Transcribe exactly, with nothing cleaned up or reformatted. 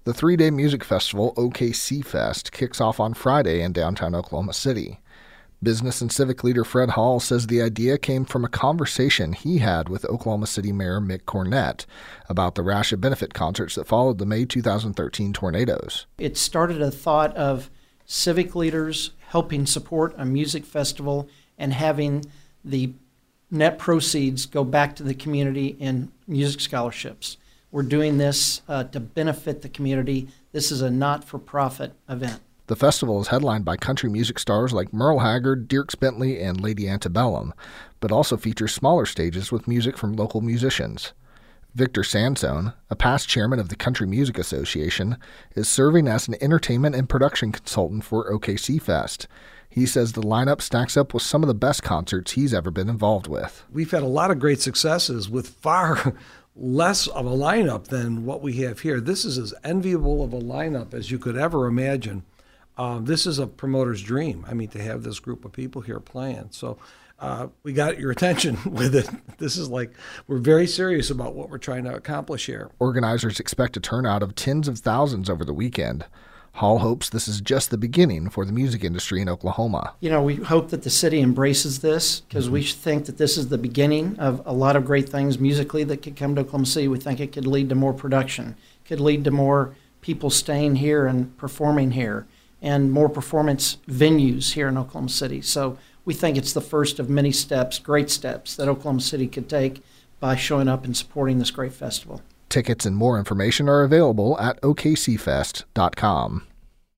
The three-day music festival, O K C Fest, kicks off on Friday in downtown Oklahoma City. Business and civic leader Fred Hall says the idea came from a conversation he had with Oklahoma City Mayor Mick Cornett about the rash of benefit concerts that followed the May two thousand thirteen tornadoes. It started a thought of civic leaders helping support a music festival and having the net proceeds go back to the community in music scholarships. We're doing this uh, to benefit the community. This is a not-for-profit event. The festival is headlined by country music stars like Merle Haggard, Dierks Bentley, and Lady Antebellum, but also features smaller stages with music from local musicians. Victor Sansone, a past chairman of the Country Music Association, is serving as an entertainment and production consultant for O K C Fest. He says the lineup stacks up with some of the best concerts he's ever been involved with. We've had a lot of great successes with far less of a lineup than what we have here. This is as enviable of a lineup as you could ever imagine. Uh, this is a promoter's dream. I mean, to have this group of people here playing. So uh, we got your attention with it. This is like, we're very serious about what we're trying to accomplish here. Organizers expect a turnout of tens of thousands over the weekend. Hall hopes this is just the beginning for the music industry in Oklahoma. You know, we hope that the city embraces this because mm-hmm. we think that this is the beginning of a lot of great things musically that could come to Oklahoma City. We think it could lead to more production, could lead to more people staying here and performing here, and more performance venues here in Oklahoma City. So we think it's the first of many steps, great steps, that Oklahoma City could take by showing up and supporting this great festival. Tickets and more information are available at O K C fest dot com.